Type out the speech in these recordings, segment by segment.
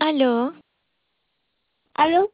Aló, ¿Aló?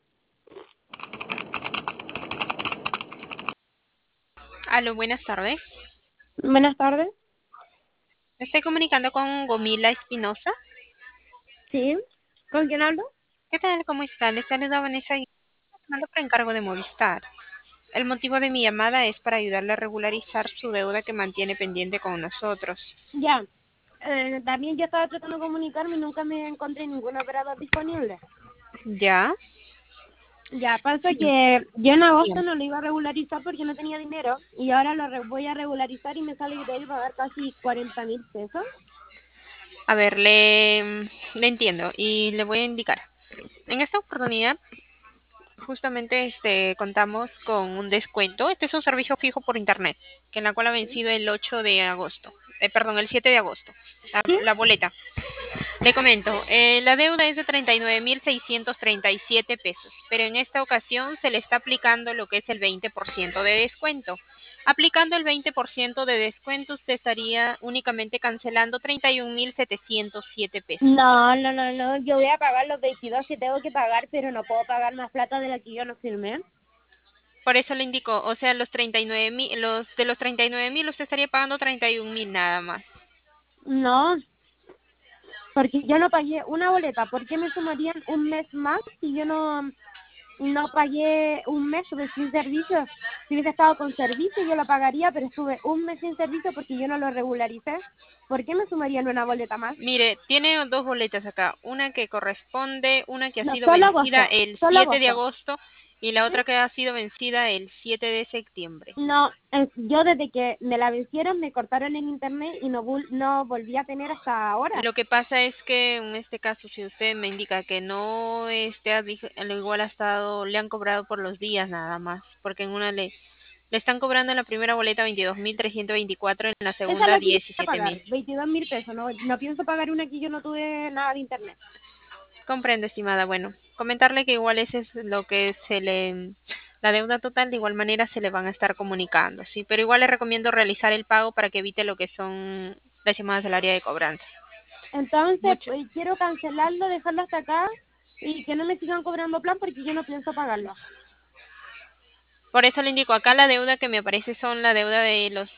Aló, buenas tardes. Buenas tardes. Me estoy comunicando con Gomila Espinosa. ¿Sí? ¿Con quién hablo? ¿Qué tal? ¿Cómo está? Les saluda Vanessa y mando por encargo de Movistar. El motivo de mi llamada es para ayudarle a regularizar su deuda que mantiene pendiente con nosotros. Ya. También yo estaba tratando de comunicarme y nunca me encontré ningún operador disponible. ¿Ya? Ya, pasa Sí. que yo en agosto Dígame. no lo iba a regularizar porque no tenía dinero y ahora voy a regularizar y me sale que tengo que pagar casi 40.000 pesos. A ver, le entiendo y le voy a indicar. En esta oportunidad, justamente contamos con un descuento. Este es un servicio fijo por internet, que en la cual ha vencido el 8 de agosto. Perdón, el 7 de agosto. ¿Sí? La boleta. Le comento, la deuda es de 39.637 pesos, pero en esta ocasión se le está aplicando lo que es el 20% de descuento. Aplicando el 20% de descuento, usted estaría únicamente cancelando 31.707 pesos. No. Yo voy a pagar los 22 que tengo que pagar, pero no puedo pagar más plata de la que yo no firmé. Por eso le indico, o sea, los 39.000, de los 39.000 usted estaría pagando 31.000 nada más. No, porque yo no pagué una boleta. ¿Por qué me sumarían un mes más si yo no pagué un mes, estuve sin servicio? Si hubiese estado con servicio yo lo pagaría, pero estuve un mes sin servicio porque yo no lo regularicé. ¿Por qué me sumarían una boleta más? Mire, tiene dos boletas acá, una que corresponde, una que ha No, sido solo vencida agosto, el solo 7 de agosto. agosto y la ¿Sí? otra que ha sido vencida el 7 de septiembre. No, yo desde que me la vencieron me cortaron el internet y no volví a tener hasta ahora. Lo que pasa es que en este caso, si usted me indica que no al igual ha estado, le han cobrado por los días nada más, porque en una le están cobrando en la primera boleta 22.324, en la Esa es segunda la que yo voy a pagar, 17.000. 22.000 pesos. No pienso pagar una que yo no tuve nada de internet. Comprendo, estimada. Bueno, comentarle que igual ese es lo que la deuda total, de igual manera se le van a estar comunicando, sí, pero igual le recomiendo realizar el pago para que evite lo que son las llamadas del área de cobranza. Entonces, Mucho. pues, quiero cancelarlo, dejarlo hasta acá y que no me sigan cobrando plan porque yo no pienso pagarlo. Por eso le indico, acá la deuda que me aparece son la deuda de los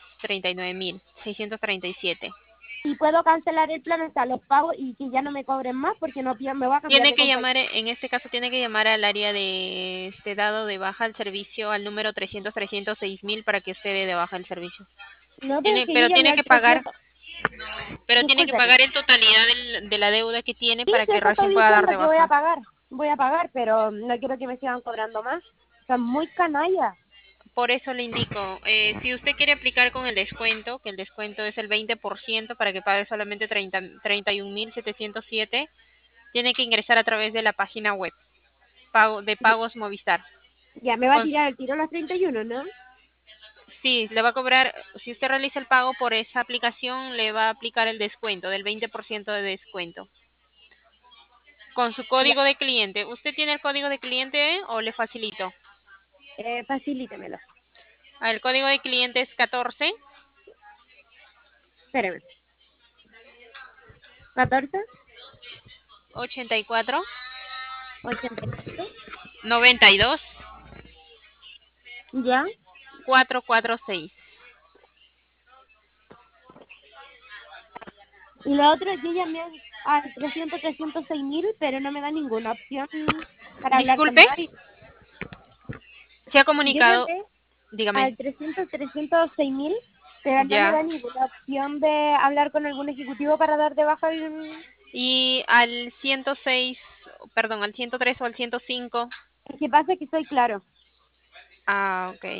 39.637. Y puedo cancelar el plan, o sea, los pagos y que ya no me cobren más porque no me voy a cambiar Tiene de que compañía. llamar, en este caso tiene que llamar al área de dado de baja al servicio al número 300.306.000 para que usted dé de baja el servicio. No, pero es que yo Pero llamé tiene al que pagar, 300. pero tiene que Discúlpeme. pagar en totalidad de la deuda que tiene Sí, para sí, que eso recién estoy pueda dar diciendo de que voy a baja. pagar. Voy a pagar, pero no quiero que me sigan cobrando más. Son muy canallas. Por eso le indico, si usted quiere aplicar con el descuento, que el descuento es el 20% para que pague solamente 31.707, tiene que ingresar a través de la página web de pagos Movistar. Ya me va a Con- tirar el tiro a los 31, ¿no? sí, le va a cobrar, si usted realiza el pago por esa aplicación, le va a aplicar el descuento del 20% de descuento. Con su Ya, código de cliente. ¿Usted tiene el código de cliente o le facilito? facilítemelo. El código de cliente es 14 Espérame. 14, 84 84. 92 Ya. 446. Y lo otro, yo llamé al 306.000, pero no me da ninguna opción para hablar con Disculpe, nadie. se ha Yo comunicado, llamé dígame, al 306.000, pero no me ya. da ninguna opción de hablar con algún ejecutivo para dar de baja el... Y al 106, perdón, al 103 o al 105. Lo que pasa es que soy claro. Ah, ok.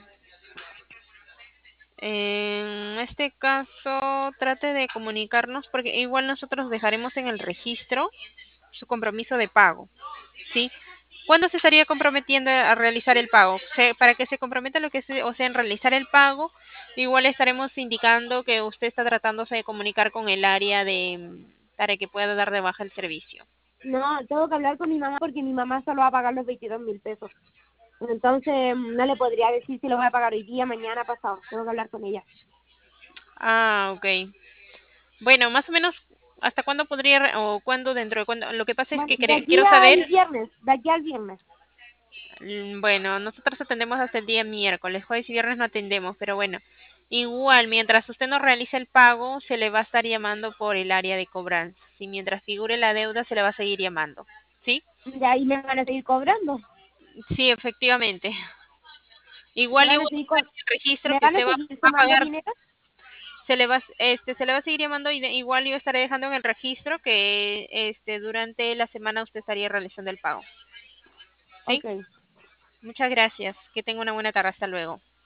En este caso, trate de comunicarnos porque igual nosotros dejaremos en el registro su compromiso de pago, ¿sí? ¿Cuándo se estaría comprometiendo a realizar el pago? Para que se comprometa lo que o sea, en realizar el pago, igual estaremos indicando que usted está tratándose de comunicar con el área para que pueda dar de baja el servicio. No, tengo que hablar con mi mamá porque mi mamá solo va a pagar los 22.000 pesos. Entonces, no le podría decir si lo voy a pagar hoy día, mañana, pasado. Tengo que hablar con ella. Ah, ok. Bueno, más o menos, ¿Hasta cuándo podría, o cuándo dentro de cuándo? Lo que pasa es Bueno, que quiero saber. de aquí al viernes. Bueno, nosotros atendemos hasta el día miércoles, jueves y viernes no atendemos, pero bueno, igual, mientras usted no realice el pago, se le va a estar llamando por el área de cobranza. Y mientras figure la deuda, se le va a seguir llamando. ¿Sí? De ahí me van a seguir cobrando. Sí, efectivamente. Me Igual yo van a voy seguir, a poner en el registro me que van a usted seguir va a sumando pagar. dinero. Se le va a seguir llamando y igual yo estaré dejando en el registro que durante la semana usted estaría realizando el pago. ¿Sí? Ok. Muchas gracias. Que tenga una buena tarde. Hasta luego.